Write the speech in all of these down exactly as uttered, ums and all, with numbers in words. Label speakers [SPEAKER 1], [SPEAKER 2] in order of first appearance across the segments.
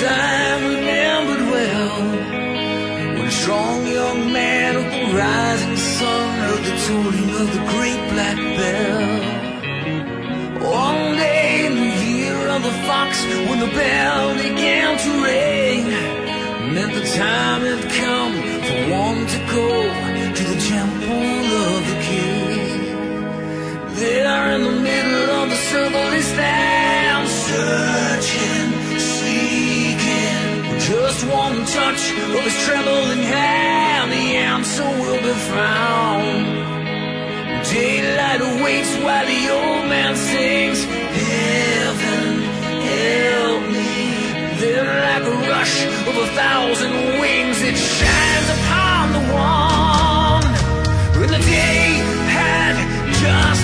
[SPEAKER 1] time remembered well, when a strong young man of the rising sun heard the tolling of the great black bell. One day in the year of the fox, when the bell began to ring, meant the time had come for one to go to the temple of the king. There in the middle of the circle he stands, searching, seeking, just one touch of his trembling hand, the answer will be found. Daylight awaits while the old man sings, heaven, help me. Then like a rush of a thousand wings, it shines upon the one, when the day had just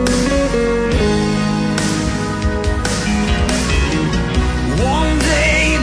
[SPEAKER 1] one day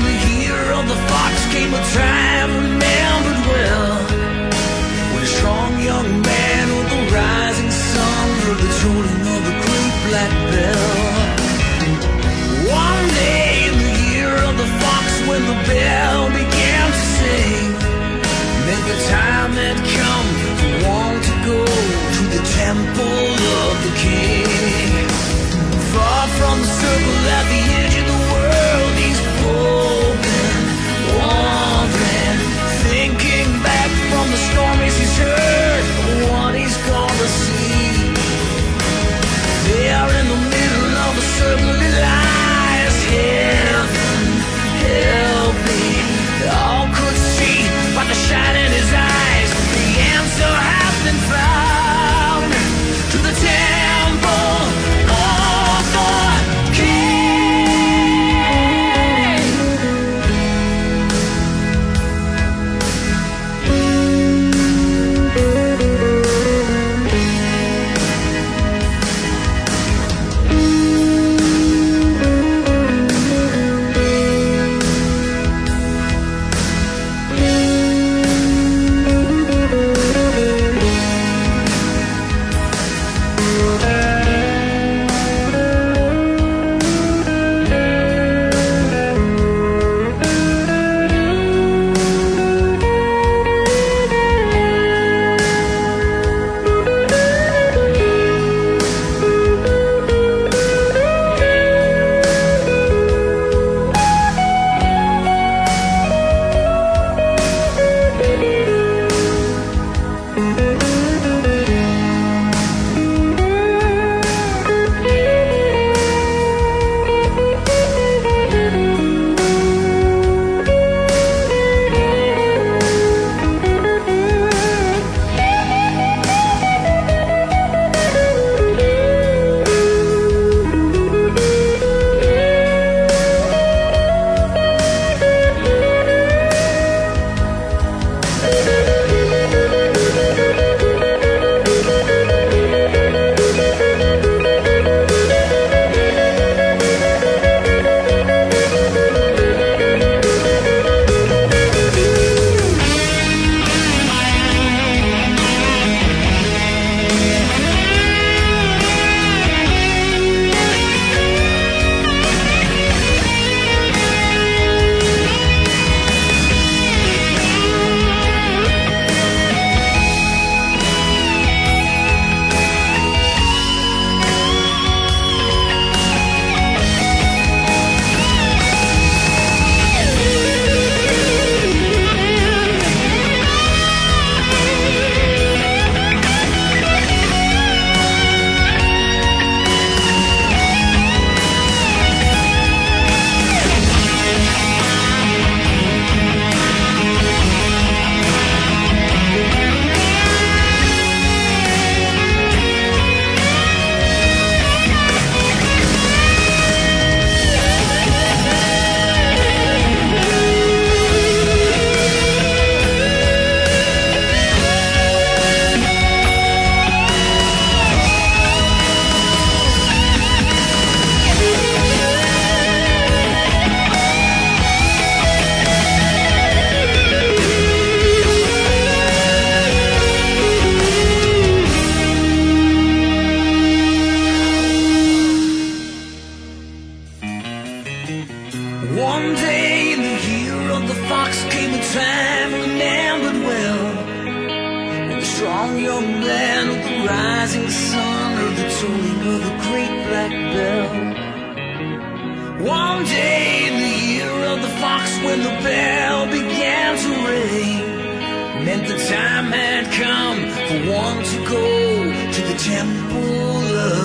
[SPEAKER 1] One day in the year of the fox came a time remembered well, when the strong young man of the rising sun heard the tolling of the great black bell. One day in the year of the fox, when the bell began to ring, meant the time had come for one to go to the temple of